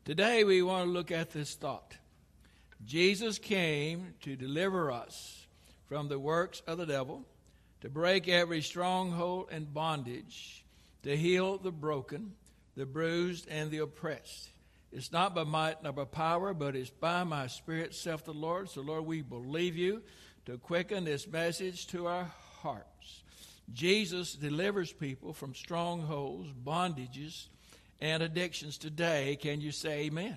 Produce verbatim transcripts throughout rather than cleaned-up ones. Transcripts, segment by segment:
Today we want to look at this thought. Jesus came to deliver us from the works of the devil, to break every stronghold and bondage, to heal the broken, the bruised, and the oppressed. It's not by might nor by power, but it's by my Spirit, saith the Lord. So, Lord, we believe you to quicken this message to our hearts. Jesus delivers people from strongholds, bondages, and addictions today. Can you say amen?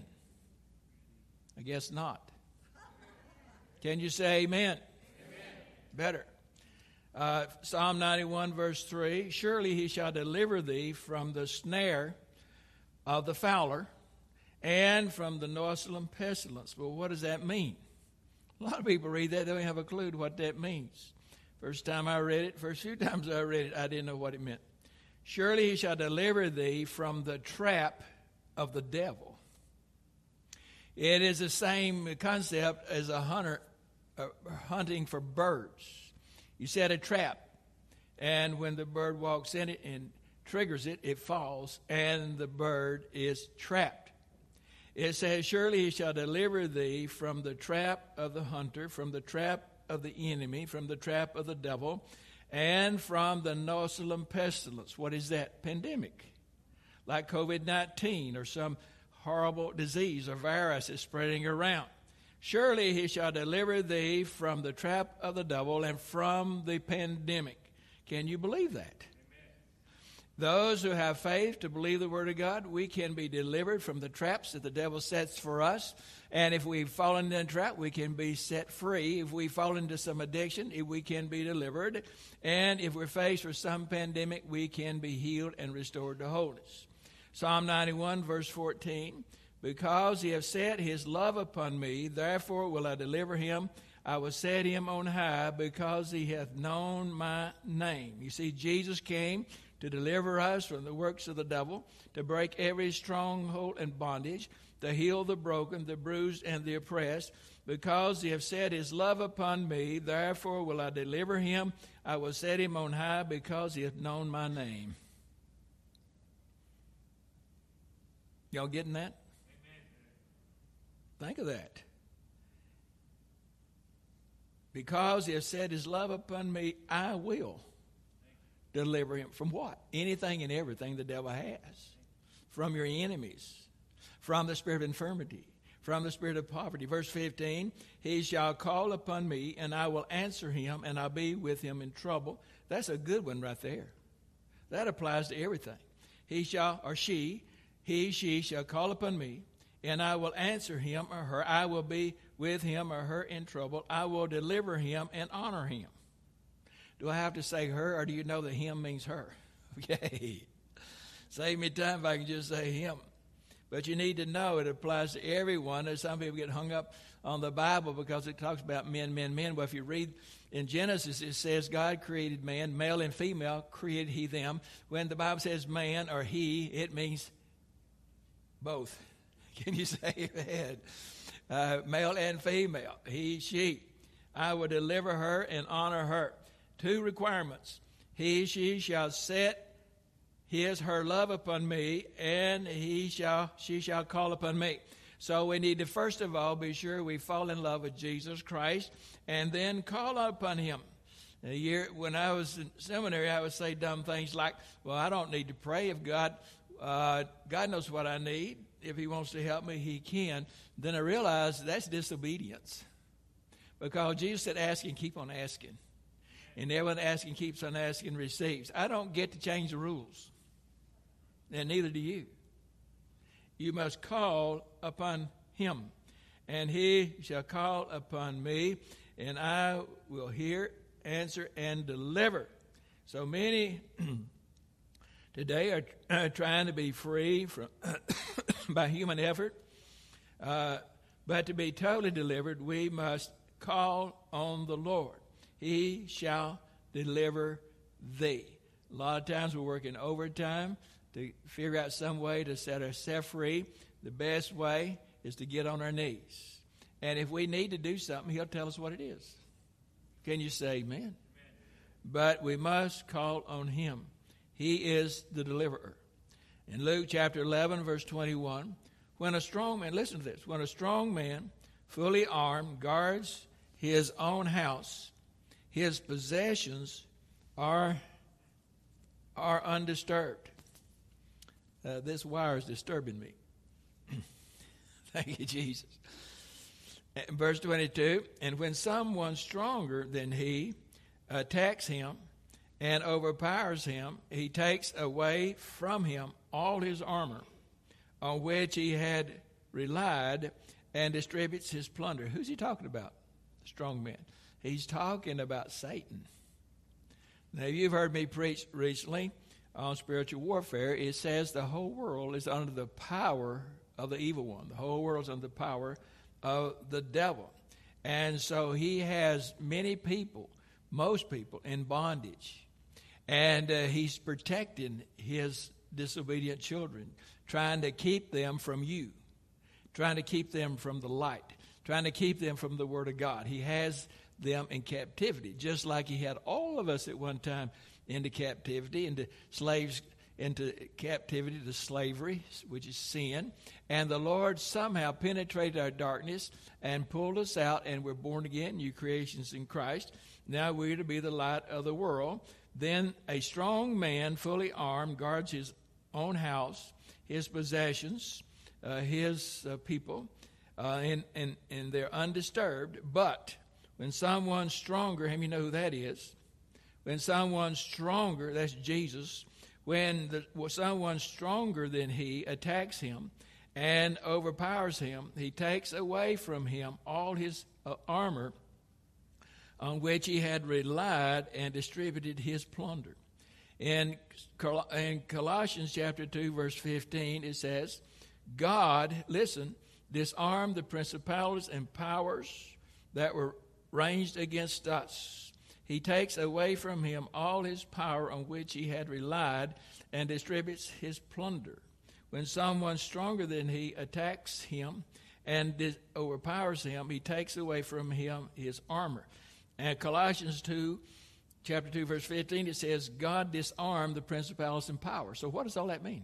I guess not. Can you say amen? Amen. Better. Uh, Psalm ninety-one, verse three, surely he shall deliver thee from the snare of the fowler and from the noisome pestilence. Well, what does that mean? A lot of people read that, they don't have a clue to what that means. First time I read it, first few times I read it, I didn't know what it meant. Surely he shall deliver thee from the trap of the devil. It is the same concept as a hunter uh, hunting for birds. You set a trap, and when the bird walks in it and triggers it, it falls, and the bird is trapped. It says, surely he shall deliver thee from the trap of the hunter, from the trap of the enemy, from the trap of the devil, and from the noisome pestilence. What is that? Pandemic. Like covid nineteen or some horrible disease or virus is spreading around. Surely he shall deliver thee from the trap of the devil and from the pandemic. Can you believe that? Amen. Those who have faith to believe the word of God, we can be delivered from the traps that the devil sets for us. And if we fall into a trap, we can be set free. If we fall into some addiction, we can be delivered. And if we're faced with some pandemic, we can be healed and restored to wholeness. Psalm ninety-one, verse fourteen, because he hath set his love upon me, therefore will I deliver him. I will set him on high, because he hath known my name. You see, Jesus came to deliver us from the works of the devil, to break every stronghold and bondage, to heal the broken, the bruised, and the oppressed. Because he hath set his love upon me, therefore will I deliver him. I will set him on high, because he hath known my name. Y'all getting that? Amen. Think of that. Because he hath set his love upon me, I will deliver him. From what? Anything and everything the devil has. From your enemies. From the spirit of infirmity, from the spirit of poverty. Verse fifteen, he shall call upon me, and I will answer him, and I'll be with him in trouble. That's a good one right there. That applies to everything. He shall, or she, he, she shall call upon me, and I will answer him or her. I will be with him or her in trouble. I will deliver him and honor him. Do I have to say her, or do you know that him means her? Okay. Save me time if I can just say him. But you need to know it applies to everyone. There's some people get hung up on the Bible because it talks about men, men, men. Well, if you read in Genesis, it says God created man, male and female created he them. When the Bible says man or he, it means both. Can you say amen? Uh, male and female, he, she. I will deliver her and honor her. Two requirements. He, she shall set his, her love upon me, and he shall, she shall call upon me. So we need to first of all be sure we fall in love with Jesus Christ, and then call upon him. A year when I was in seminary, I would say dumb things like, "Well, I don't need to pray. If God, uh, God knows what I need. If He wants to help me, He can." Then I realized that's disobedience, because Jesus said, "Ask and keep on asking." And everyone asking keeps on asking receives. I don't get to change the rules. And neither do you. You must call upon him. And he shall call upon me, and I will hear, answer, and deliver. So many today are uh, trying to be free from by human effort. Uh, but to be totally delivered, we must call on the Lord. He shall deliver thee. A lot of times we're working overtime to figure out some way to set ourselves free. The best way is to get on our knees. And if we need to do something, he'll tell us what it is. Can you say amen? Amen. But we must call on him. He is the deliverer. In Luke chapter eleven, verse twenty-one, When a strong man, listen to this, when a strong man, fully armed, guards his own house, his possessions are, are undisturbed. Uh, this wire is disturbing me. Thank you, Jesus. And verse twenty-two, and when someone stronger than he attacks him and overpowers him, he takes away from him all his armor on which he had relied and distributes his plunder. Who's he talking about? The strong man. He's talking about Satan. Now, you've heard me preach recently on spiritual warfare. It says the whole world is under the power of the evil one. The whole world is under the power of the devil. And so he has many people, most people, in bondage. And uh, he's protecting his disobedient children, trying to keep them from you, trying to keep them from the light, trying to keep them from the Word of God. He has them in captivity, just like he had all of us at one time into captivity, into slaves, into captivity to slavery, which is sin. And the Lord somehow penetrated our darkness and pulled us out, and we're born again, new creations in Christ. Now we're to be the light of the world. Then a strong man, fully armed, guards his own house, his possessions, uh, his uh, people, uh, and, and, and they're undisturbed. But when someone stronger, how many know who that is? When someone stronger, that's Jesus, when the, well, someone stronger than he attacks him and overpowers him, he takes away from him all his uh, armor on which he had relied and distributed his plunder. In, Col- in Colossians chapter two, verse fifteen, it says, God, listen, disarmed the principalities and powers that were ranged against us. He takes away from him all his power on which he had relied and distributes his plunder. When someone stronger than he attacks him and dis- overpowers him, he takes away from him his armor. And Colossians two, chapter two, verse fifteen, it says, God disarmed the principalities and powers. So what does all that mean?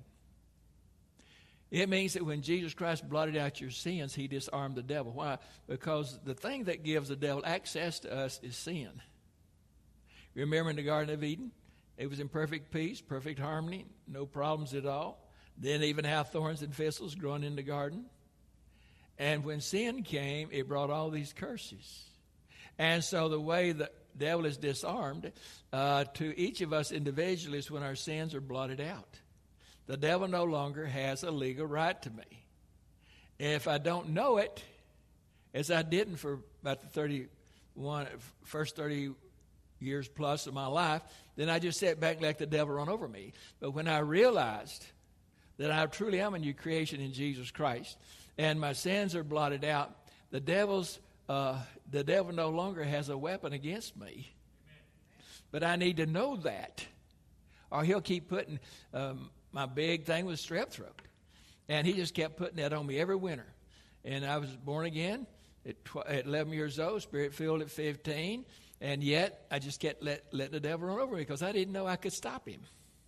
It means that when Jesus Christ blotted out your sins, he disarmed the devil. Why? Because the thing that gives the devil access to us is sin. Remember in the Garden of Eden, it was in perfect peace, perfect harmony, no problems at all. Didn't even have thorns and thistles growing in the garden. And when sin came, it brought all these curses. And so the way the devil is disarmed uh, to each of us individually is when our sins are blotted out. The devil no longer has a legal right to me. If I don't know it, as I didn't for about the thirty-one, first thirty years plus of my life, then I just sat back and let the devil run over me. But when I realized that I truly am a new creation in Jesus Christ and my sins are blotted out, the devil's uh, the devil no longer has a weapon against me. But I need to know that, or he'll keep putting um, my big thing was strep throat, and he just kept putting that on me every winter. And I was born again at, tw- at eleven years old, spirit filled at fifteen. And yet, I just kept let, let the devil run over me because I didn't know I could stop him.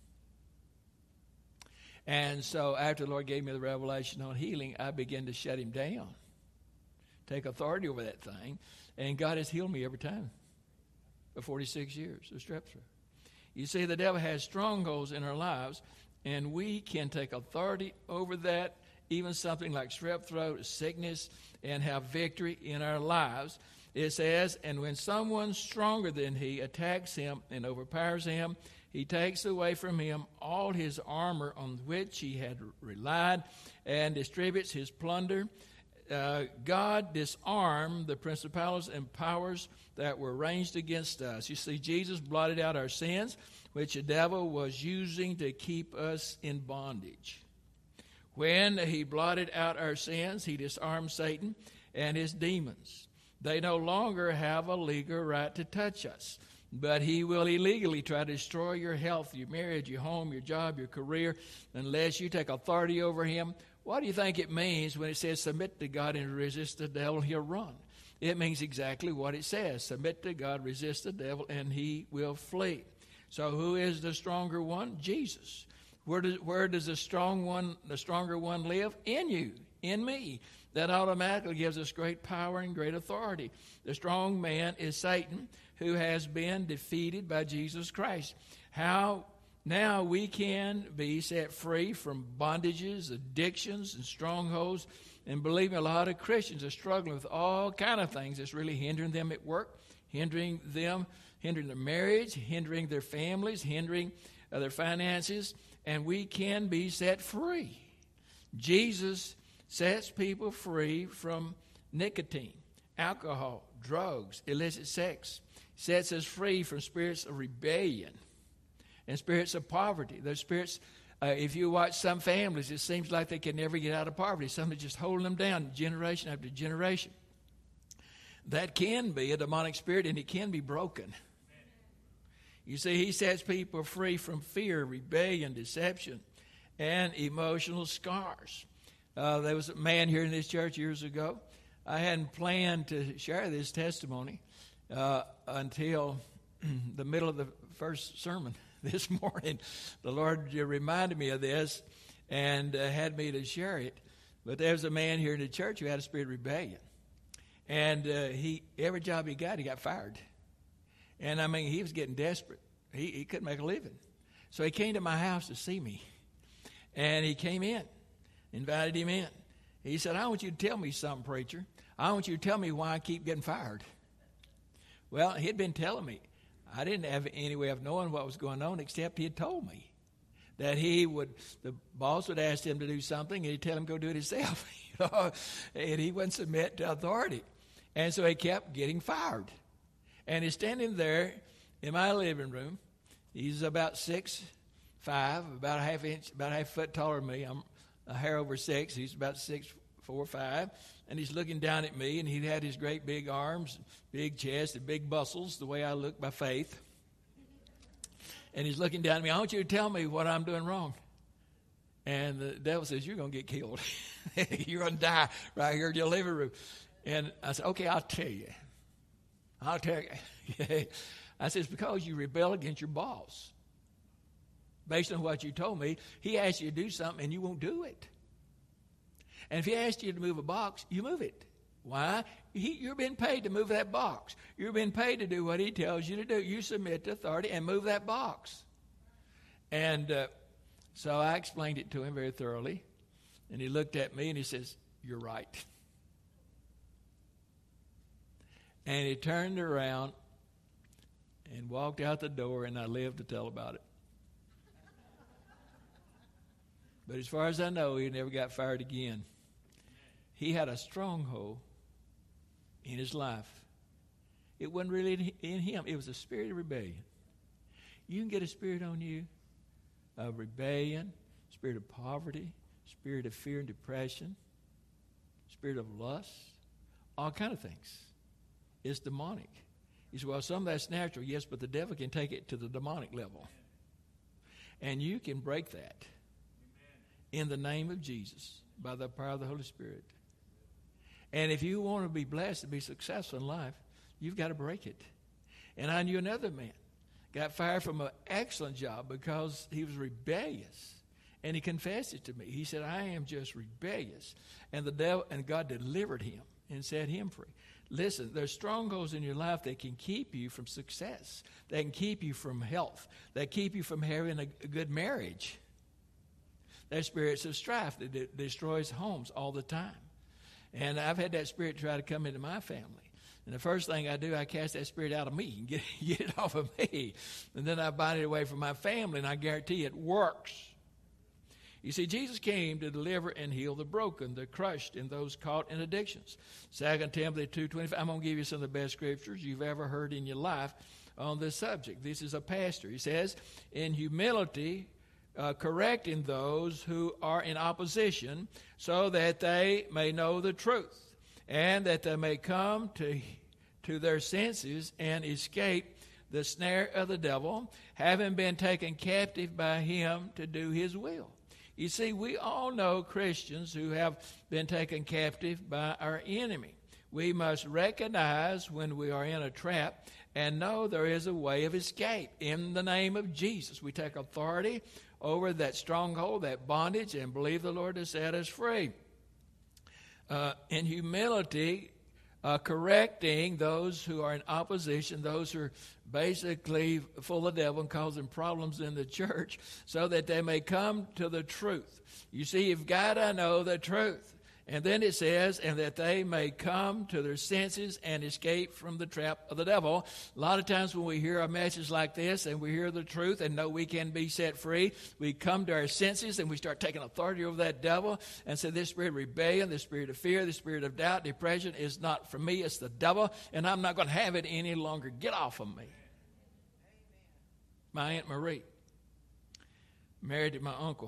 And so after the Lord gave me the revelation on healing, I began to shut him down, take authority over that thing. And God has healed me every time for forty-six years of strep throat. You see, the devil has strongholds in our lives, and we can take authority over that, even something like strep throat, sickness, and have victory in our lives. It says, and when someone stronger than he attacks him and overpowers him, he takes away from him all his armor on which he had relied and distributes his plunder. Uh, God disarmed the principalities and powers that were ranged against us. You see, Jesus blotted out our sins, which the devil was using to keep us in bondage. When he blotted out our sins, he disarmed Satan and his demons. They no longer have a legal right to touch us, but he will illegally try to destroy your health, your marriage, your home, your job, your career, unless you take authority over him. What do you think it means when it says submit to God and resist the devil, he'll run? It means exactly what it says. Submit to God, resist the devil, and he will flee. So who is the stronger one? Jesus. Where does, where does the strong one, the stronger one live? In you, in me. That automatically gives us great power and great authority. The strong man is Satan, who has been defeated by Jesus Christ. How now we can be set free from bondages, addictions, and strongholds. And believe me, a lot of Christians are struggling with all kind of things that's really hindering them at work, hindering them, hindering their marriage, hindering their families, hindering uh, their finances. And we can be set free. Jesus sets people free from nicotine, alcohol, drugs, illicit sex. Sets us free from spirits of rebellion and spirits of poverty. Those spirits, uh, if you watch some families, it seems like they can never get out of poverty. Somebody's just holding them down generation after generation. That can be a demonic spirit, and it can be broken. You see, he sets people free from fear, rebellion, deception, and emotional scars. Uh, there was a man here in this church years ago. I hadn't planned to share this testimony uh, until the middle of the first sermon this morning. The Lord reminded me of this and uh, had me to share it. But there was a man here in the church who had a spirit of rebellion. And uh, he every job he got, he got fired. And, I mean, he was getting desperate. He, he couldn't make a living. So he came to my house to see me. And he came in. Invited him in. He said, I want you to tell me something, preacher. I want you to tell me why I keep getting fired. Well, he'd been telling me. I didn't have any way of knowing what was going on except he had told me that he would, the boss would ask him to do something and he'd tell him go do it himself. You know? And he wouldn't submit to authority. And so he kept getting fired. And he's standing there in my living room. He's about six five, about a half inch, about a half foot taller than me. I'm a hair over six. He's about six, four, five. And he's looking down at me, and he had his great big arms, big chest, and big muscles, the way I look by faith. And he's looking down at me. I want you to tell me what I'm doing wrong. And the devil says, you're going to get killed. You're going to die right here in your living room. And I said, okay, I'll tell you. I'll tell you. I said, it's because you rebel against your boss. Based on what you told me, he asked you to do something and you won't do it. And if he asked you to move a box, you move it. Why? He, you're being paid to move that box. You're being paid to do what he tells you to do. You submit to authority and move that box. And uh, so I explained it to him very thoroughly. And he looked at me and he says, you're right. And he turned around and walked out the door, and I lived to tell about it. But as far as I know, he never got fired again. He had a stronghold in his life. It wasn't really in him. It was a spirit of rebellion. You can get a spirit on you of rebellion, spirit of poverty, spirit of fear and depression, spirit of lust, all kind of things. It's demonic. You say, well, some of that's natural. Yes, but the devil can take it to the demonic level. And you can break that. In the name of Jesus, by the power of the Holy Spirit. And if you want to be blessed and be successful in life, you've got to break it. And I knew another man got fired from an excellent job because he was rebellious. And he confessed it to me. He said, I am just rebellious. And the devil and God delivered him and set him free. Listen, there's strongholds in your life that can keep you from success. That can keep you from health. That keep you from having a, a good marriage. There's spirits of strife that de- destroys homes all the time. And I've had that spirit try to come into my family. And the first thing I do, I cast that spirit out of me and get, get it off of me. And then I bind it away from my family, and I guarantee it works. You see, Jesus came to deliver and heal the broken, the crushed, and those caught in addictions. Second Timothy two twenty-five. I'm going to give you some of the best scriptures you've ever heard in your life on this subject. This is a pastor. He says, in humility, Uh, correcting those who are in opposition, so that they may know the truth, and that they may come to, to their senses and escape the snare of the devil, having been taken captive by him to do his will. You see, we all know Christians who have been taken captive by our enemy. We must recognize when we are in a trap and know there is a way of escape. In the name of Jesus, we take authority over that stronghold, that bondage, and believe the Lord to set us free. uh, in humility, uh, correcting those who are in opposition, those who are basically full of devil and causing problems in the church, so that they may come to the truth. You see, you've got to know the truth. And then it says, and that they may come to their senses and escape from the trap of the devil. A lot of times when we hear a message like this and we hear the truth and know we can be set free, we come to our senses and we start taking authority over that devil and say, this spirit of rebellion, this spirit of fear, this spirit of doubt, depression is not from me, it's the devil, and I'm not going to have it any longer. Get off of me. My Aunt Marie, married to my uncle.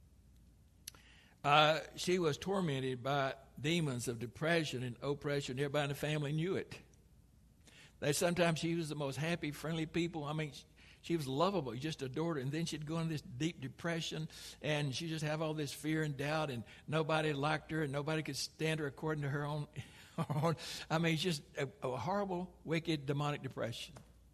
Uh, she was tormented by demons of depression and oppression. Everybody in the family knew it. They sometimes she was the most happy, friendly people. I mean, she was lovable. You just adored her. And then she'd go into this deep depression, and she'd just have all this fear and doubt, and nobody liked her, and nobody could stand her according to her own. I mean, it's just a, a horrible, wicked, demonic depression.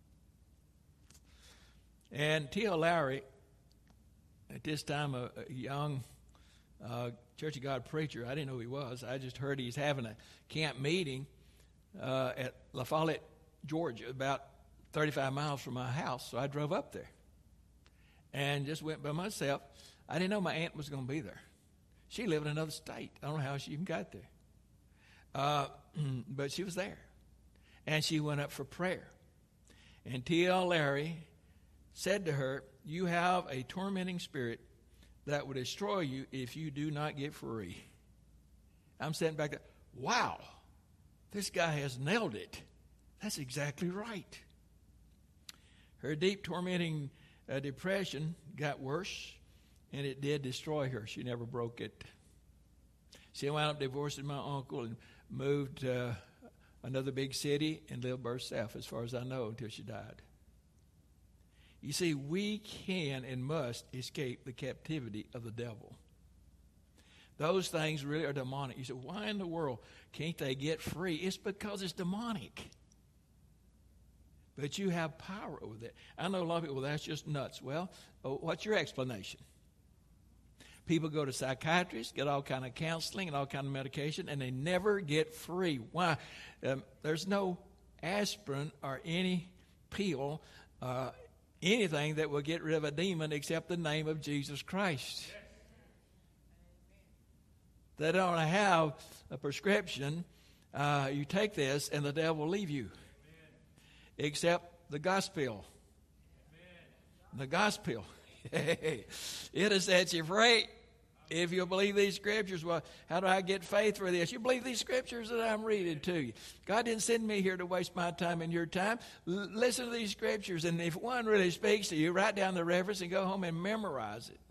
And T L Lowry, at this time, a, a young Uh, Church of God preacher. I didn't know who he was. I just heard he's having a camp meeting uh, at La Follette, Georgia, about thirty-five miles from my house. So I drove up there and just went by myself. I didn't know my aunt was going to be there. She lived in another state. I don't know how she even got there. Uh, but she was there. And she went up for prayer. And T L Larry said to her, you have a tormenting spirit that would destroy you if you do not get free. I'm sitting back there, wow, this guy has nailed it. That's exactly right. Her deep tormenting uh, depression got worse, and it did destroy her. She never broke it. She wound up divorcing my uncle and moved to uh, another big city and lived by herself, as far as I know, until she died. You see, we can and must escape the captivity of the devil. Those things really are demonic. You say, why in the world can't they get free? It's because it's demonic. But you have power over that. I know a lot of people, well, that's just nuts. Well, what's your explanation? People go to psychiatrists, get all kind of counseling and all kind of medication, and they never get free. Why? Um, there's no aspirin or any pill, uh, anything that will get rid of a demon except the name of Jesus Christ. They don't have a prescription. Uh, you take this and the devil will leave you. Amen. Except the gospel. Amen. The gospel. It'll set you free. If you believe these scriptures, well, how do I get faith for this? You believe these scriptures that I'm reading to you. God didn't send me here to waste my time and your time. L- listen to these scriptures, and if one really speaks to you, write down the reference and go home and memorize it.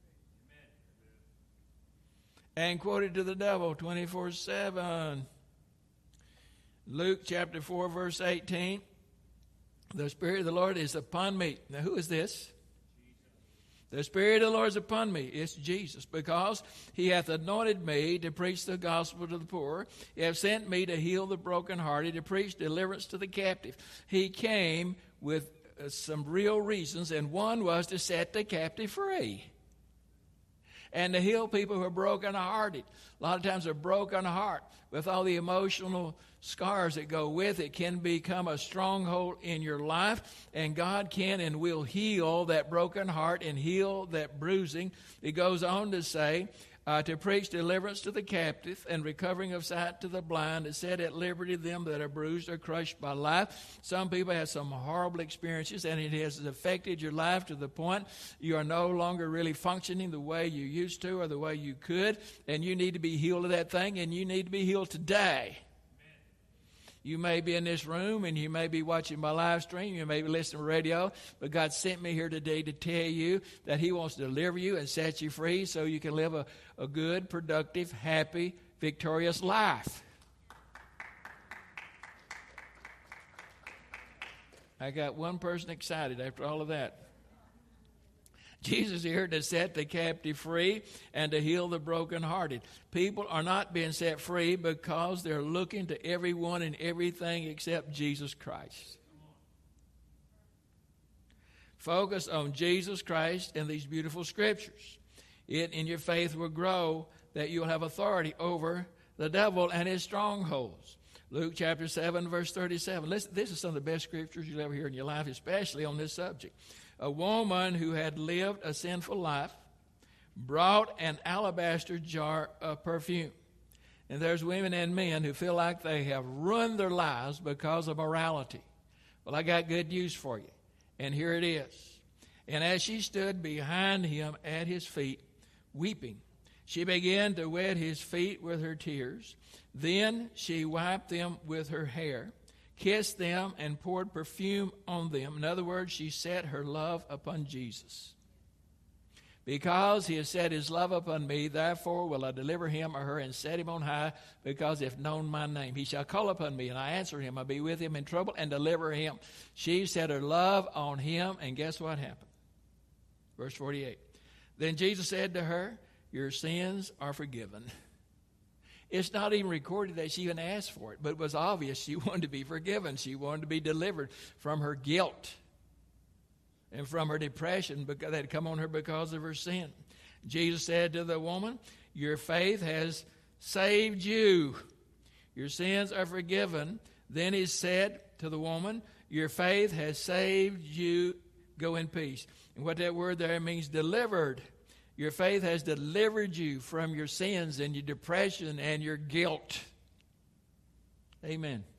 Amen. And quote it to the devil twenty-four seven. Luke chapter four, verse eighteen. The Spirit of the Lord is upon me. Now, who is this? The Spirit of the Lord is upon me. It's Jesus, because he hath anointed me to preach the gospel to the poor. He hath sent me to heal the brokenhearted, to preach deliverance to the captive. He came with uh, some real reasons, and one was to set the captive free and to heal people who are brokenhearted. A lot of times a broken heart, with all the emotional scars that go with it, can become a stronghold in your life, and God can and will heal that broken heart and heal that bruising. It goes on to say, uh, to preach deliverance to the captive and recovering of sight to the blind, to set at liberty them that are bruised or crushed by life. Some people have some horrible experiences, and it has affected your life to the point you are no longer really functioning the way you used to or the way you could, and you need to be healed of that thing, and you need to be healed today. You may be in this room, and you may be watching my live stream. You may be listening to radio. But God sent me here today to tell you that he wants to deliver you and set you free so you can live a, a good, productive, happy, victorious life. I got one person excited after all of that. Jesus is here to set the captive free and to heal the brokenhearted. People are not being set free because they're looking to everyone and everything except Jesus Christ. Focus on Jesus Christ and these beautiful scriptures. It in your faith will grow that you'll have authority over the devil and his strongholds. Luke chapter seven, verse thirty-seven. Listen, this is some of the best scriptures you'll ever hear in your life, especially on this subject. A woman who had lived a sinful life brought an alabaster jar of perfume. And there's women and men who feel like they have ruined their lives because of morality. Well, I got good news for you. And here it is. And as she stood behind him at his feet, weeping, she began to wet his feet with her tears. Then she wiped them with her hair, kissed them, and poured perfume on them. In other words, she set her love upon Jesus. Because he has set his love upon me, therefore will I deliver him or her and set him on high, because he hath known my name. He shall call upon me, and I answer him. I'll be with him in trouble and deliver him. She set her love on him, and guess what happened? Verse forty-eight. Then Jesus said to her, your sins are forgiven. It's not even recorded that she even asked for it, but it was obvious she wanted to be forgiven. She wanted to be delivered from her guilt and from her depression that had come on her because of her sin. Jesus said to the woman, your faith has saved you. Your sins are forgiven. Then he said to the woman, your faith has saved you. Go in peace. And what that word there means, delivered. Your faith has delivered you from your sins and your depression and your guilt. Amen.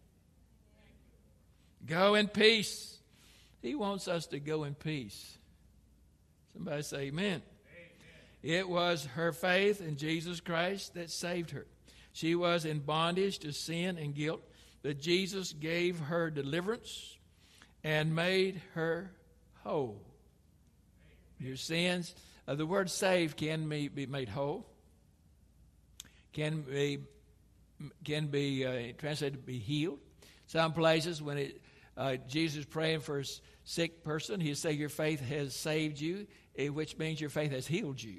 Go in peace. He wants us to go in peace. Somebody say amen. Amen. It was her faith in Jesus Christ that saved her. She was in bondage to sin and guilt, but Jesus gave her deliverance and made her whole. Your sins. Uh, the word saved can be, be made whole, can be can be uh, translated to be healed. Some places when it, uh, Jesus is praying for a sick person, he'll say your faith has saved you, which means your faith has healed you.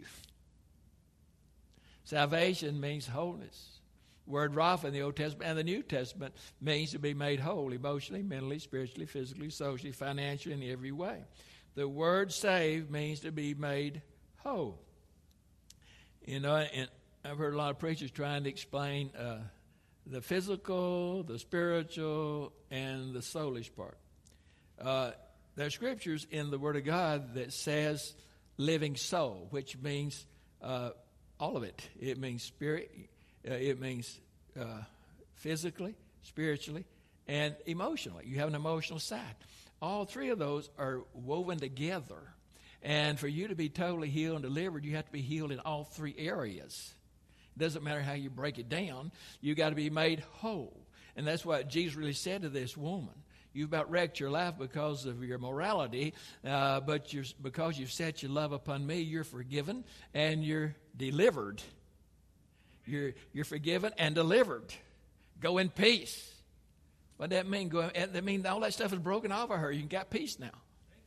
Salvation means wholeness. Word Rapha in the Old Testament and the New Testament means to be made whole emotionally, mentally, spiritually, physically, socially, financially, in every way. The word saved means to be made whole. You know, and I've heard a lot of preachers trying to explain uh, the physical, the spiritual, and the soulish part. Uh, there are scriptures in the Word of God that says living soul, which means uh, all of it. It means spirit, uh, it means uh, physically, spiritually, and emotionally. You have an emotional side. All three of those are woven together. And for you to be totally healed and delivered, you have to be healed in all three areas. It doesn't matter how you break it down. You got to be made whole. And that's what Jesus really said to this woman. You've about wrecked your life because of your morality, uh, but you're, because you've set your love upon me, you're forgiven and you're delivered. You're, you're forgiven and delivered. Go in peace. What does that mean? Go, that means all that stuff is broken off of her. You got peace now.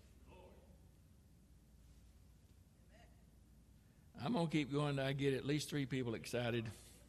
I'm going to keep going until I get at least three people excited.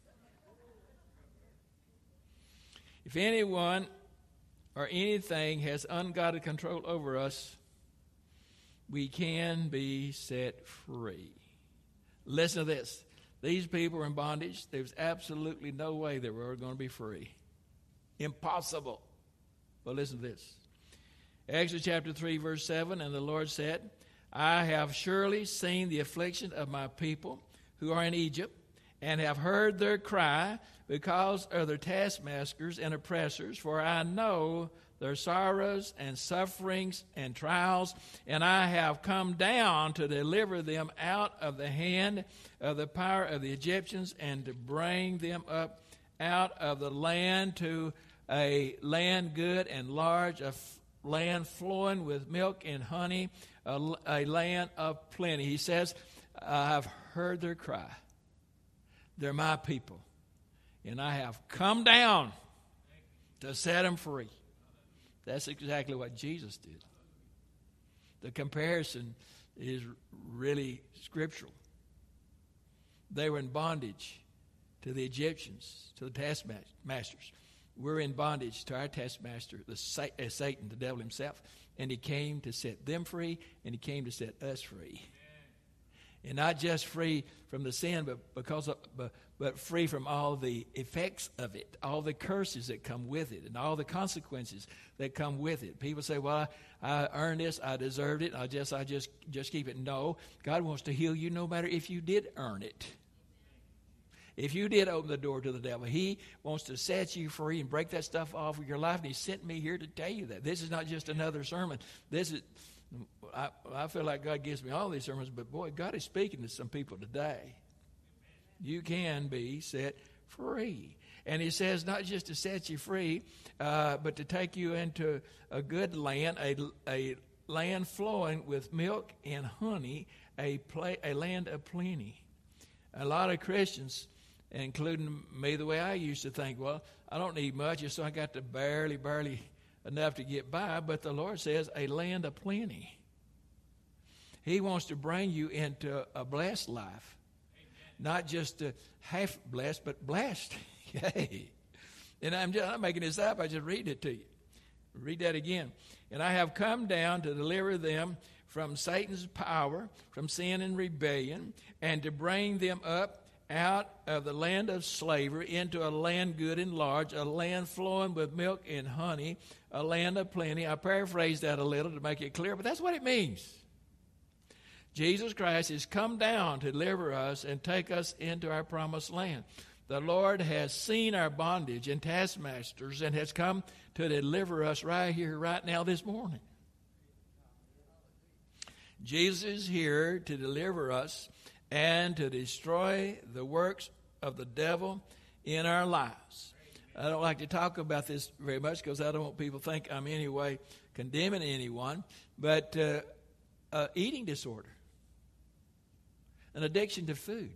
If anyone or anything has ungodly control over us, we can be set free. Listen to this. These people are in bondage. There's absolutely no way they were going to be free. Impossible. But listen to this. Exodus chapter three, verse seven, and the Lord said, I have surely seen the affliction of my people who are in Egypt, and have heard their cry because of their taskmasters and oppressors, for I know their sorrows and sufferings and trials, and I have come down to deliver them out of the hand of the power of the Egyptians, and to bring them up out of the land to a land good and large, a land flowing with milk and honey, a, a land of plenty. He says, I've heard their cry. They're my people. And I have come down to set them free. That's exactly what Jesus did. The comparison is really scriptural. They were in bondage to the Egyptians, to the taskmasters. We're in bondage to our taskmaster, the Satan, the devil himself. And he came to set them free, and he came to set us free. And not just free from the sin, but because of, but, but free from all the effects of it, all the curses that come with it, and all the consequences that come with it. People say, well, I, I earned this, I deserved it, I just I just just keep it. No, God wants to heal you no matter if you did earn it. If you did open the door to the devil, he wants to set you free and break that stuff off of your life. And he sent me here to tell you that. This is not just another sermon. This is, I, I feel like God gives me all these sermons, but boy, God is speaking to some people today. You can be set free. And he says not just to set you free, uh, but to take you into a good land, a, a land flowing with milk and honey, a, play, a land of plenty. A lot of Christians, including me, the way I used to think, well, I don't need much, so I got to barely, barely enough to get by. But the Lord says a land of plenty. He wants to bring you into a blessed life. Amen. Not just a half blessed, but blessed. Yay. And I'm just I'm making this up. I just read it to you. Read that again. And I have come down to deliver them from Satan's power, from sin and rebellion, and to bring them up out of the land of slavery into a land good and large, a land flowing with milk and honey, a land of plenty. I paraphrased that a little to make it clear, but that's what it means. Jesus Christ has come down to deliver us and take us into our promised land. The Lord has seen our bondage and taskmasters and has come to deliver us right here, right now, this morning. Jesus is here to deliver us and to destroy the works of the devil in our lives. I don't like to talk about this very much because I don't want people to think I'm in any way condemning anyone, but uh, uh, eating disorder, an addiction to food.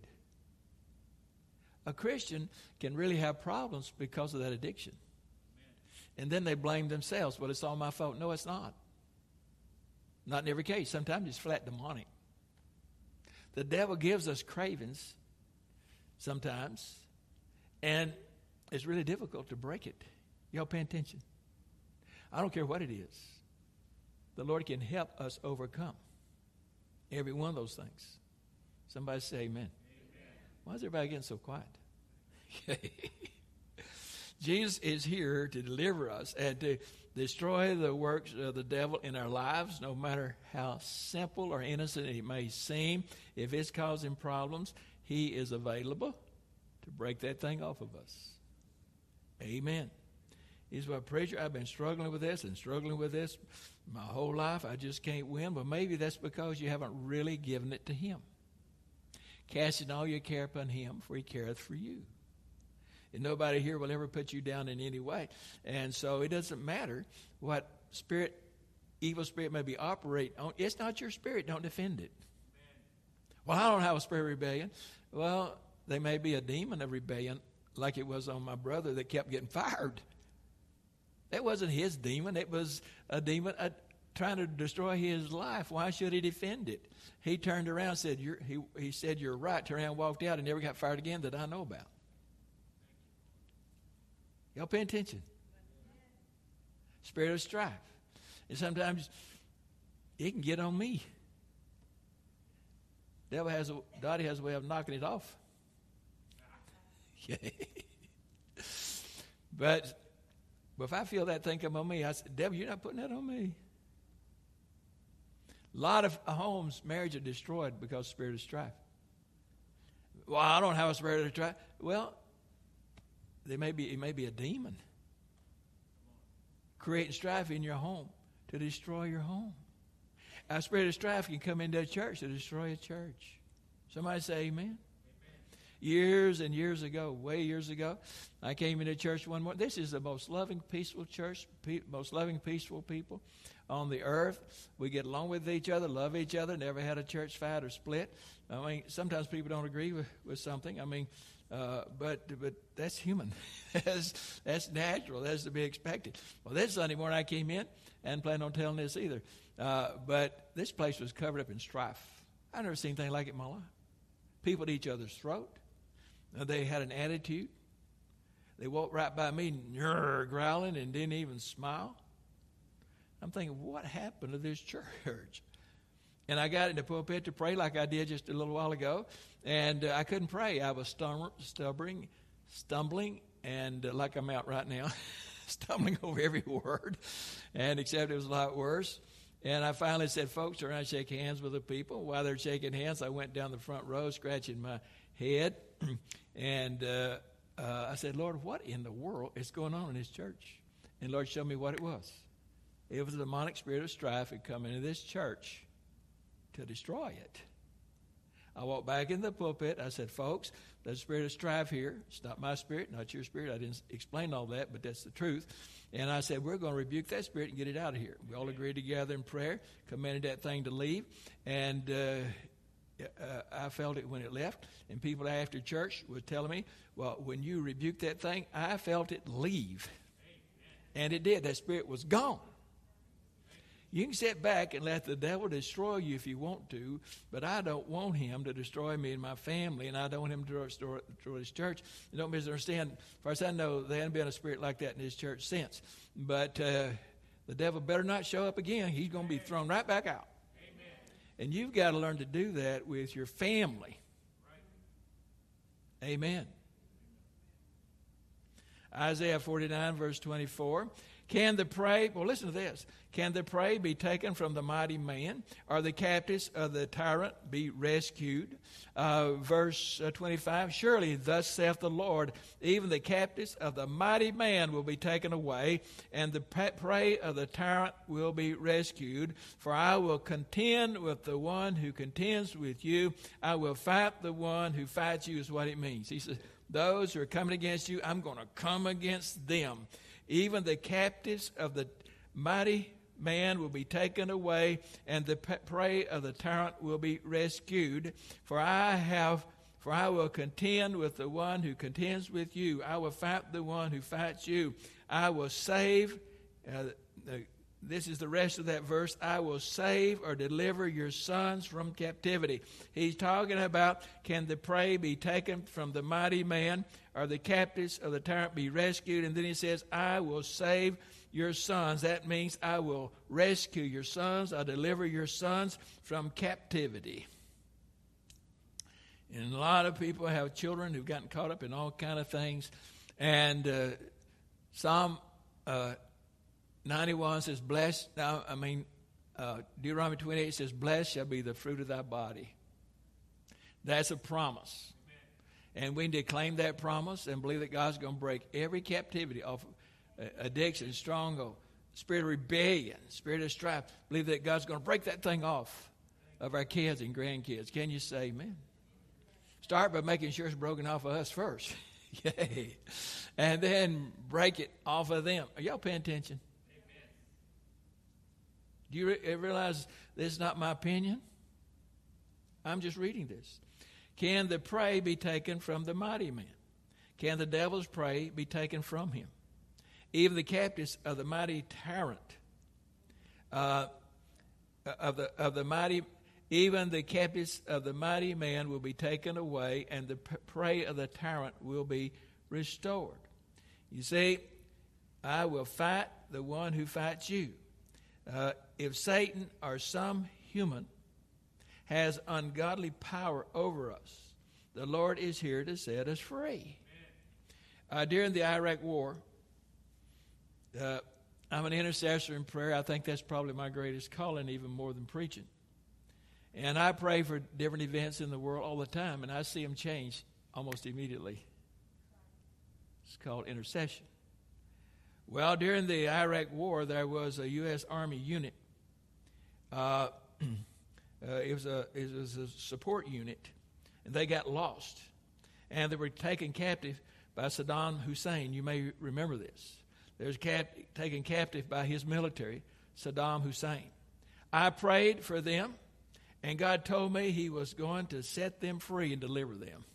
A Christian can really have problems because of that addiction. And then they blame themselves. Well, it's all my fault. No, it's not. Not in every case. Sometimes it's flat demonic. The devil gives us cravings sometimes, and it's really difficult to break it. Y'all pay attention. I don't care what it is. The Lord can help us overcome every one of those things. Somebody say amen. Amen. Why is everybody getting so quiet? Jesus is here to deliver us and to destroy the works of the devil in our lives, no matter how simple or innocent it may seem. If it's causing problems, he is available to break that thing off of us. Amen. He's my preacher. I've been struggling with this and struggling with this my whole life. I just can't win. But maybe that's because you haven't really given it to him. Casting all your care upon him, for he careth for you. And nobody here will ever put you down in any way. And so it doesn't matter what spirit, evil spirit may be operating on. It's not your spirit. Don't defend it. Well, I don't have a spirit of rebellion. Well, there may be a demon of rebellion like it was on my brother that kept getting fired. That wasn't his demon. It was a demon uh, trying to destroy his life. Why should he defend it? He turned around and said, you're, he, he said, you're right. Turned around and walked out and never got fired again that I know about. Y'all pay attention. Spirit of strife. And sometimes it can get on me. Devil has a, Dottie has a way of knocking it off. but, but if I feel that thing come on me, I say, devil, you're not putting that on me. A lot of homes, marriage are destroyed because of spirit of strife. Well, I don't have a spirit of strife. Well, there may be, it may be a demon creating strife in your home to destroy your home. A spirit of strife can come into a church to destroy a church. Somebody say amen. Amen. Years and years ago, way years ago, I came into church one morning. This is the most loving, peaceful church, pe- most loving, peaceful people on the earth. We get along with each other, love each other, never had a church fight or split. I mean, sometimes people don't agree with, with something. I mean, Uh, but but that's human. that's, that's natural. That's to be expected. Well, this Sunday morning I came in and planned on telling this either. Uh, but this place was covered up in strife. I've never seen anything like it in my life. People at each other's throat. Uh, they had an attitude. They walked right by me, growling, and didn't even smile. I'm thinking, what happened to this church? And I got in the pulpit to pray like I did just a little while ago. And uh, I couldn't pray. I was stum- stumbling, stumbling, and uh, like I'm out right now, stumbling over every word. And except it was a lot worse. And I finally said, folks, turn around and shake hands with the people. While they're shaking hands, I went down the front row, scratching my head. and uh, uh, I said, Lord, what in the world is going on in this church? And Lord showed me what it was. It was a demonic spirit of strife had come into this church to destroy it. I walked back in the pulpit. I said, folks, there's a spirit of strife here. It's not my spirit, not your spirit. I didn't explain all that, but that's the truth. And I said, we're going to rebuke that spirit and get it out of here. We all agreed together in prayer, commanded that thing to leave. And uh, uh, I felt it when it left. And people after church were telling me, well, when you rebuked that thing, I felt it leave. And it did. That spirit was gone. You can sit back and let the devil destroy you if you want to, but I don't want him to destroy me and my family, and I don't want him to destroy, destroy his church. You don't misunderstand. As far as I know, there hasn't been a spirit like that in his church since. But uh, the devil better not show up again. He's going to be thrown right back out. Amen. And you've got to learn to do that with your family. Right. Amen. Isaiah forty-nine, verse twenty-four. Can the prey, well, listen to this. Can the prey be taken from the mighty man, or the captives of the tyrant be rescued? Uh, verse uh, twenty-five, surely thus saith the Lord, even the captives of the mighty man will be taken away, and the prey of the tyrant will be rescued. For I will contend with the one who contends with you. I will fight the one who fights you, is what it means. He says, those who are coming against you, I'm going to come against them. Even the captives of the mighty man will be taken away, and the prey of the tyrant will be rescued. For I have, for I will contend with the one who contends with you. I will fight the one who fights you. I will save. Uh, the, this is the rest of that verse. I will save or deliver your sons from captivity. He's talking about, can the prey be taken from the mighty man, or the captives of the tyrant be rescued? And then he says, I will save your sons. That means I will rescue your sons. I'll deliver your sons from captivity. And a lot of people have children who've gotten caught up in all kind of things. And uh, Psalm uh, ninety-one says, blessed, now, I mean, uh, Deuteronomy twenty-eight says, blessed shall be the fruit of thy body. That's a promise. And we need to claim that promise and believe that God's going to break every captivity off of addiction, stronghold, spirit of rebellion, spirit of strife. Believe that God's going to break that thing off of our kids and grandkids. Can you say amen? Start by making sure it's broken off of us first. Yay. And then break it off of them. Are y'all paying attention? Amen. Do you re- realize this is not my opinion? I'm just reading this. Can the prey be taken from the mighty man? Can the devil's prey be taken from him? Even the captives of the mighty tyrant, uh, of the of the mighty, even the captives of the mighty man will be taken away, and the prey of the tyrant will be restored. You see, I will fight the one who fights you. Uh, if Satan or some human has ungodly power over us, the Lord is here to set us free. Uh, during the Iraq War, uh, I'm an intercessor in prayer. I think that's probably my greatest calling, even more than preaching. And I pray for different events in the world all the time, and I see them change almost immediately. It's called intercession. Well, during the Iraq War, there was a U S Army unit. Uh, Uh, it was a it was a support unit, and they got lost, and they were taken captive by Saddam Hussein. You may remember this. They were cap- taken captive by his military, Saddam Hussein. I prayed for them, and God told me He was going to set them free and deliver them.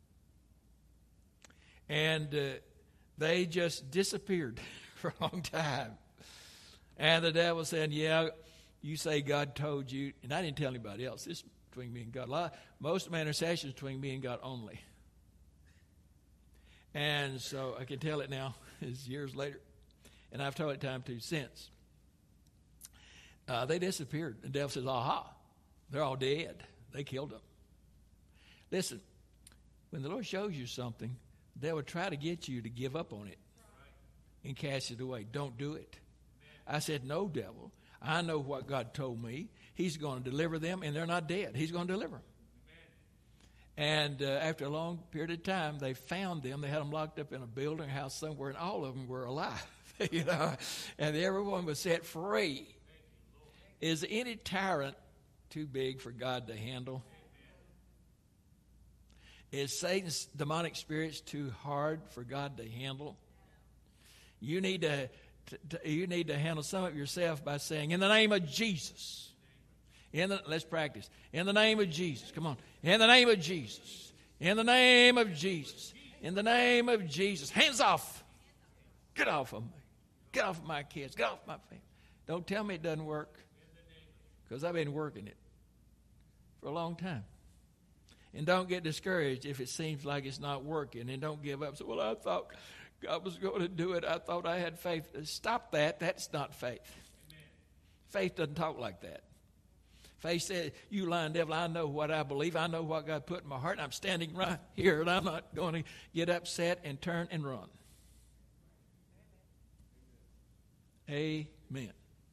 And uh, they just disappeared for a long time. And the devil said, "Yeah, you say God told you," and I didn't tell anybody else. This is between me and God. A lot, most of my intercession is between me and God only. And so I can tell it now. It's years later. And I've told it time to since. Uh, they disappeared. The devil says, aha, They're all dead. They killed them. Listen, when the Lord shows you something, they will try to get you to give up on it and cast it away. Don't do it. I said, no, devil. I know what God told me. He's going to deliver them, and they're not dead. He's going to deliver them. And uh, after a long period of time, they found them. They had them locked up in a building, a house somewhere, and all of them were alive. you know, and everyone was set free. Is any tyrant too big for God to handle? Is Satan's demonic spirits too hard for God to handle? You need to, to, to you need to handle some of it yourself by saying, in the name of Jesus. In the, let's practice. In the name of Jesus. Come on. In the name of Jesus. In the name of Jesus. In the name of Jesus. Hands off. Get off of me. Get off of my kids. Get off my family. Don't tell me it doesn't work. Because I've been working it for a long time. And don't get discouraged if it seems like it's not working. And don't give up. So, well, I thought God was going to do it. I thought I had faith. Stop that. That's not faith. Amen. Faith doesn't talk like that. Faith said, you lying devil, I know what I believe. I know what God put in my heart. And I'm standing right here. And I'm not going to get upset and turn and run. Amen.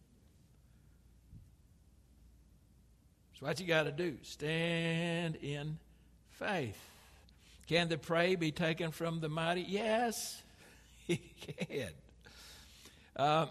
So what you got to do? Stand in faith. Can the prey be taken from the mighty? Yes, he can. Uh,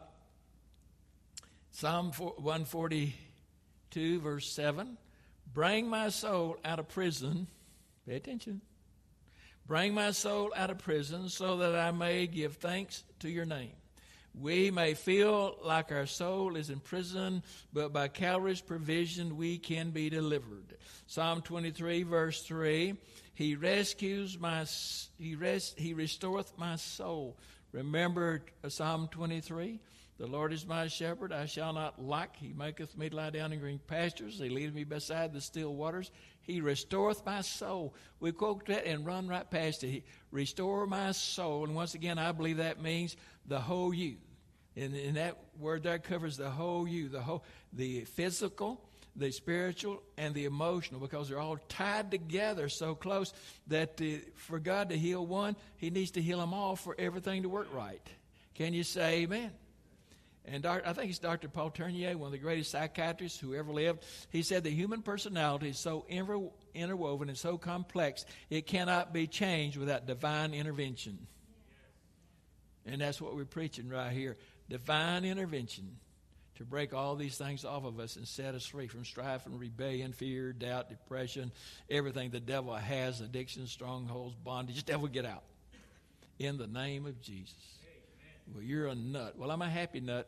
Psalm one forty-two, verse seven. Bring my soul out of prison. Pay attention. Bring my soul out of prison so that I may give thanks to your name. We may feel like our soul is in prison, but by Calvary's provision we can be delivered. Psalm twenty-three, verse three, He rescues my, he, rest, he restoreth my soul. Remember Psalm twenty-three? The Lord is my shepherd, I shall not lack. He maketh me lie down in green pastures. He leadeth me beside the still waters. He restoreth my soul. We quote that and run right past it. He, restore my soul. And once again, I believe that means the whole you. And, and that word there covers the whole you, the whole, the physical, the spiritual, and the emotional, because they're all tied together so close that the, for God to heal one, He needs to heal them all for everything to work right. Can you say amen? And I think it's Doctor Paul Tournier, one of the greatest psychiatrists who ever lived. He said the human personality is so interwoven and so complex, it cannot be changed without divine intervention. And that's what we're preaching right here. Divine intervention to break all these things off of us and set us free from strife and rebellion, fear, doubt, depression, everything the devil has, addiction, strongholds, bondage. Devil, get out. In the name of Jesus. Well, you're a nut. Well, I'm a happy nut.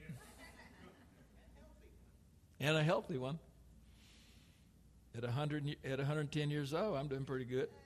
And a healthy one. At one hundred, at one hundred ten years old, I'm doing pretty good.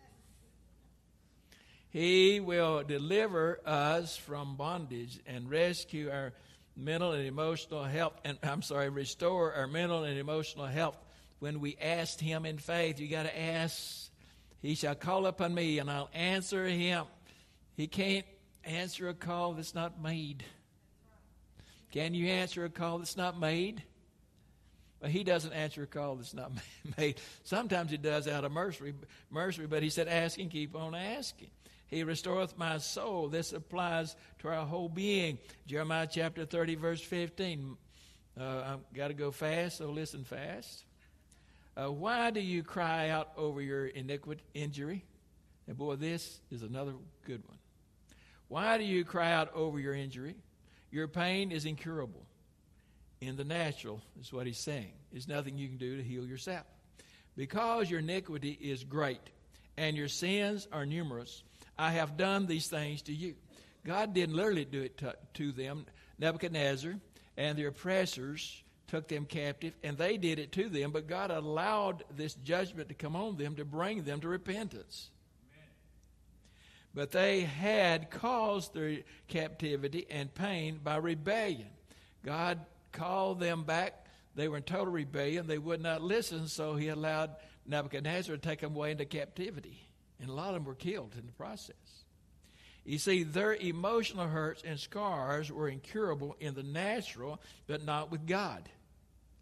He will deliver us from bondage and rescue our mental and emotional health. And I'm sorry, restore our mental and emotional health when we ask Him in faith. You got to ask. He shall call upon me, and I'll answer him. He can't answer a call that's not made. Can you answer a call that's not made? Well, He doesn't answer a call that's not made. Sometimes He does out of mercy, mercy, but He said, ask and keep on asking. He restoreth my soul. This applies to our whole being. Jeremiah chapter thirty, verse fifteen. Uh, I've got to go fast, so listen fast. Uh, why do you cry out over your iniquity, injury? And boy, this is another good one. Why do you cry out over your injury? Your pain is incurable. In the natural, is what he's saying. There's nothing you can do to heal yourself. Because your iniquity is great and your sins are numerous, I have done these things to you. God didn't literally do it to, to them. Nebuchadnezzar and the oppressors took them captive, and they did it to them, but God allowed this judgment to come on them to bring them to repentance. But they had caused their captivity and pain by rebellion. God called them back. They were in total rebellion. They would not listen, so He allowed Nebuchadnezzar to take them away into captivity. And a lot of them were killed in the process. You see, their emotional hurts and scars were incurable in the natural, but not with God.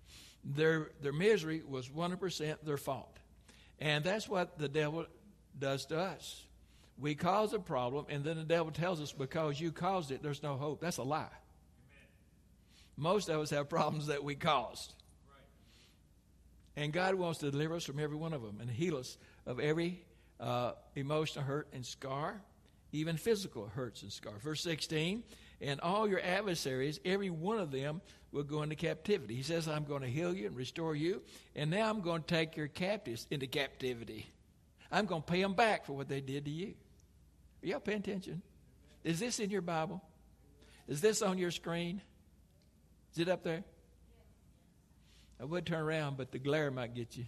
their, their misery was one hundred percent their fault. And that's what the devil does to us. We cause a problem, and then the devil tells us, because you caused it, there's no hope. That's a lie. Amen. Most of us have problems that we caused. Right. And God wants to deliver us from every one of them and heal us of every uh, emotional hurt and scar, even physical hurts and scars. Verse sixteen, and all your adversaries, every one of them will go into captivity. He says, I'm going to heal you and restore you, and now I'm going to take your captives into captivity. I'm going to pay them back for what they did to you. Are y'all paying attention? Is this in your Bible? Is this on your screen? Is it up there? I would turn around, but the glare might get you.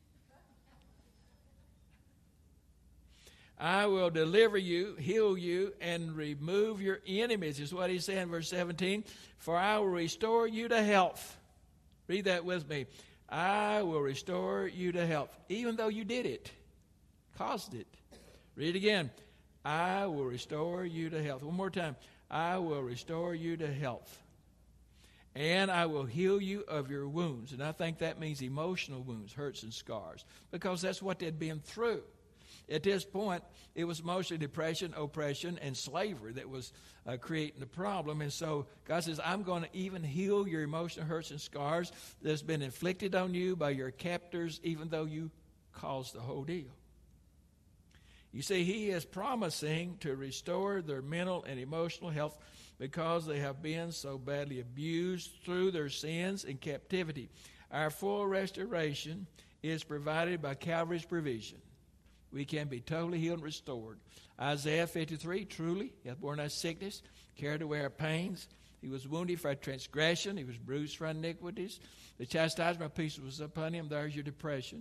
I will deliver you, heal you, and remove your enemies, is what he's saying in verse seventeen. For I will restore you to health. Read that with me. I will restore you to health, even though you did it, caused it. Read again. I will restore you to health. One more time. I will restore you to health. And I will heal you of your wounds. And I think that means emotional wounds, hurts and scars, because that's what they'd been through. At this point, it was mostly depression, oppression, and slavery that was uh, creating the problem. And so God says, I'm going to even heal your emotional hurts and scars that's been inflicted on you by your captors, even though you caused the whole deal. You see, he is promising to restore their mental and emotional health because they have been so badly abused through their sins and captivity. Our full restoration is provided by Calvary's provision. We can be totally healed and restored. Isaiah fifty-three, truly, he hath borne our sickness, carried away our pains. He was wounded for our transgression. He was bruised for our iniquities. The chastisement of peace was upon him. There's your depression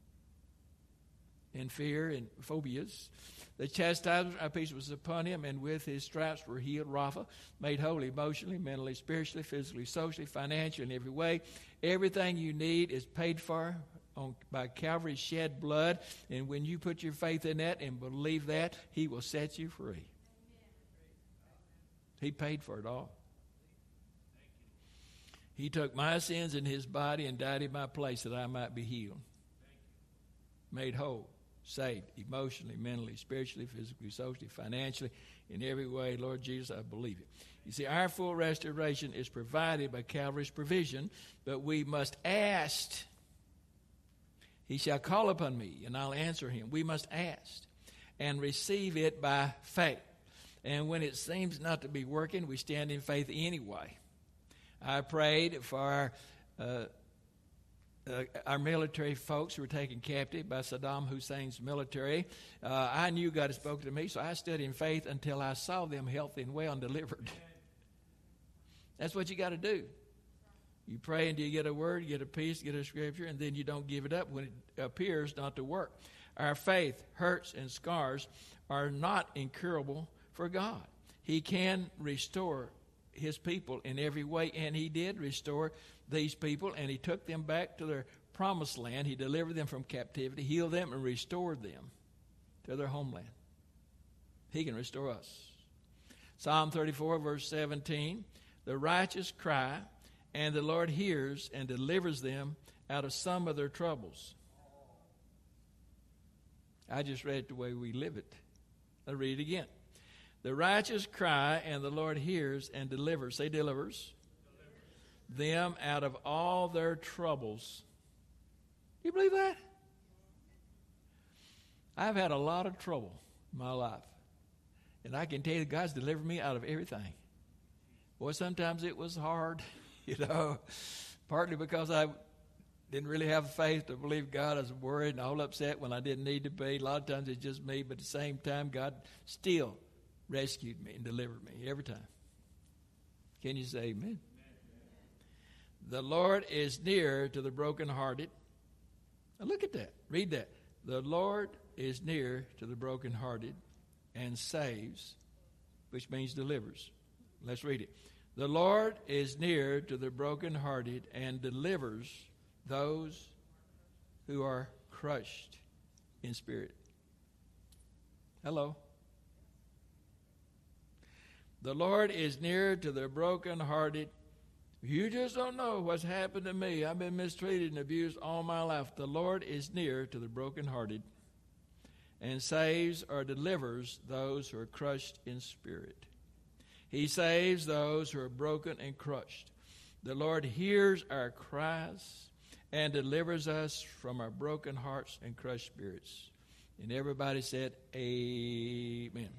and fear and phobias. The chastisement of peace was upon him, and with his stripes were healed. Rapha, made whole emotionally, mentally, spiritually, physically, socially, financially, in every way. Everything you need is paid for on, by Calvary's shed blood, and when you put your faith in that and believe that, he will set you free. He paid for it all. He took my sins in his body and died in my place that I might be healed, made whole, saved, emotionally, mentally, spiritually, physically, socially, financially, in every way. Lord Jesus, I believe it. You see, our full restoration is provided by Calvary's provision, but we must ask. He shall call upon me, and I'll answer him. We must ask and receive it by faith. And when it seems not to be working, we stand in faith anyway. I prayed for our, uh, uh, our military folks who were taken captive by Saddam Hussein's military. Uh, I knew God had spoken to me, so I stood in faith until I saw them healthy and well and delivered. That's what you got to do. You pray until you get a word, you get a piece, get a scripture, and then you don't give it up when it appears not to work. Our faith, hurts, and scars are not incurable for God. He can restore his people in every way, and he did restore these people, and he took them back to their promised land. He delivered them from captivity, healed them, and restored them to their homeland. He can restore us. Psalm thirty-four, verse seventeen, the righteous cry, and the Lord hears and delivers them out of some of their troubles. I just read it the way we live it. I'll read it again. The righteous cry, and the Lord hears and delivers. Say delivers. delivers. Them out of all their troubles. You believe that? I've had a lot of trouble in my life. And I can tell you that God's delivered me out of everything. Boy, sometimes it was hard. You know, partly because I didn't really have faith to believe God. I was worried and all upset when I didn't need to be. A lot of times it's just me, but at the same time, God still rescued me and delivered me every time. Can you say amen? Amen. The Lord is near to the brokenhearted. Now look at that. Read that. The Lord is near to the brokenhearted and saves, which means delivers. Let's read it. The Lord is near to the brokenhearted and delivers those who are crushed in spirit. Hello. The Lord is near to the brokenhearted You just don't know what's happened to me. I've been mistreated and abused all my life. The Lord is near to the brokenhearted and saves or delivers those who are crushed in spirit. He saves those who are broken and crushed. The Lord hears our cries and delivers us from our broken hearts and crushed spirits. And everybody said, amen.